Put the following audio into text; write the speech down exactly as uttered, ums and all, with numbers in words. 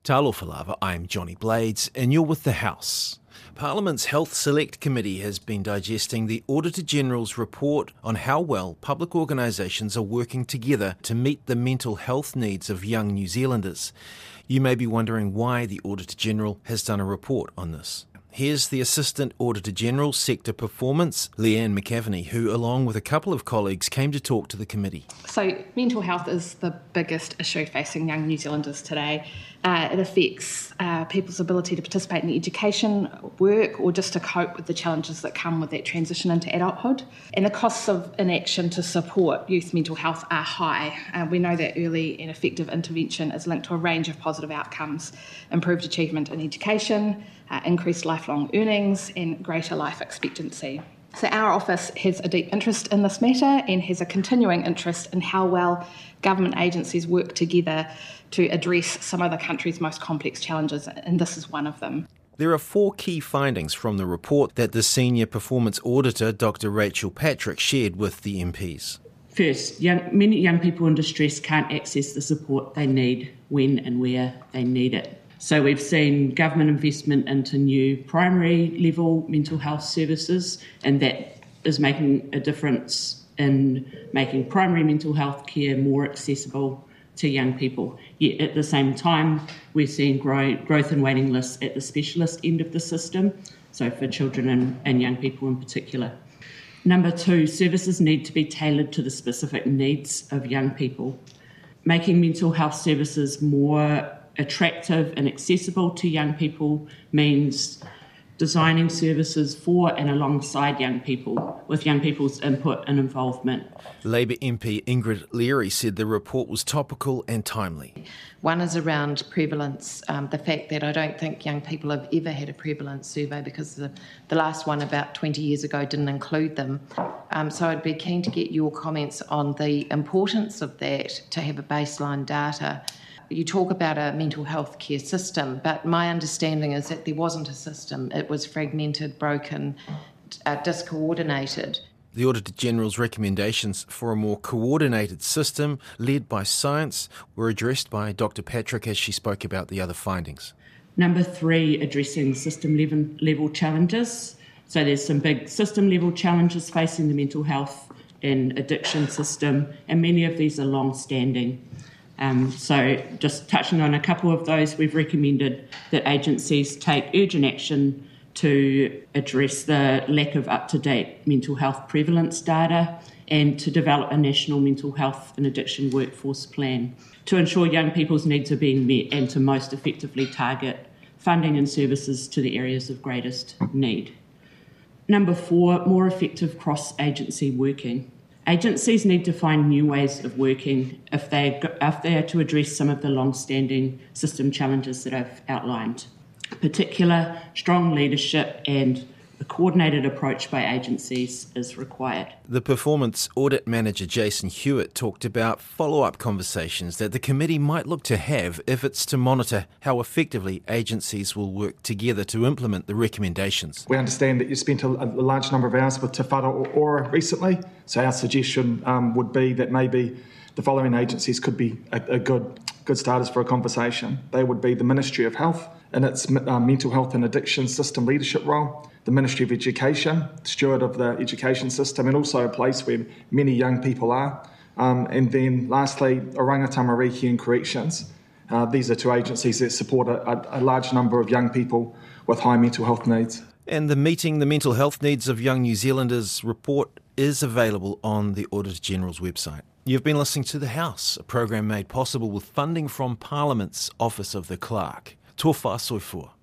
Talofa lava, I'm Johnny Blades, and you're with The House. Parliament's Health Select Committee has been digesting the Auditor-General's report on how well public organisations are working together to meet the mental health needs of young New Zealanders. You may be wondering why the Auditor-General has done a report on this. Here's the Assistant Auditor-General, Sector Performance, Leanne McAveney, who, along with a couple of colleagues, came to talk to the committee. So mental health is the biggest issue facing young New Zealanders today. Uh, it affects uh, people's ability to participate in education, work, or just to cope with the challenges that come with that transition into adulthood. And the costs of inaction to support youth mental health are high. Uh, we know that early and effective intervention is linked to a range of positive outcomes: improved achievement in education, uh, increased lifelong earnings, and greater life expectancy. So our office has a deep interest in this matter and has a continuing interest in how well government agencies work together to address some of the country's most complex challenges, and this is one of them. There are four key findings from the report that the Senior Performance Auditor, Doctor Rachel Patrick, shared with the M Ps. First, young, many young people in distress can't access the support they need when and where they need it. So we've seen government investment into new primary level mental health services, and that is making a difference in making primary mental health care more accessible to young people. Yet at the same time, we're seeing grow, growth in waiting lists at the specialist end of the system, so for children and, and young people in particular. Number two, services need to be tailored to the specific needs of young people. Making mental health services more attractive and accessible to young people means designing services for and alongside young people, with young people's input and involvement. Labour M P Ingrid Leary said the report was topical and timely. One is around prevalence, um, the fact that I don't think young people have ever had a prevalence survey because the, the last one about twenty years ago didn't include them. Um, so I'd be keen to get your comments on the importance of that, to have a baseline data. You talk about a mental health care system, but my understanding is that there wasn't a system. It was fragmented, broken, uh, discoordinated. The Auditor-General's recommendations for a more coordinated system led by science were addressed by Doctor Patrick as she spoke about the other findings. Number three, addressing system level, level challenges. So there's some big system level challenges facing the mental health and addiction system, and many of these are long-standing. Um, so just touching on a couple of those, we've recommended that agencies take urgent action to address the lack of up-to-date mental health prevalence data and to develop a national mental health and addiction workforce plan to ensure young people's needs are being met and to most effectively target funding and services to the areas of greatest need. Number four, more effective cross-agency working. Agencies need to find new ways of working if they, if they are to address some of the long-standing system challenges that I've outlined. In particular, strong leadership and a coordinated approach by agencies is required. The Performance Audit Manager Jason Hewitt talked about follow-up conversations that the committee might look to have if it's to monitor how effectively agencies will work together to implement the recommendations. We understand that you spent a, a large number of hours with Te Whara Ora recently, so our suggestion um, would be that maybe the following agencies could be a, a good, good starters for a conversation. They would be the Ministry of Health in its uh, mental health and addiction system leadership role, the Ministry of Education, steward of the education system, and also a place where many young people are. Um, and then lastly, Oranga Tamariki and Corrections. Uh, these are two agencies that support a, a large number of young people with high mental health needs. And the Meeting the Mental Health Needs of Young New Zealanders report is available on the Auditor-General's website. You've been listening to The House, a program made possible with funding from Parliament's Office of the Clerk. Tō whā soifua.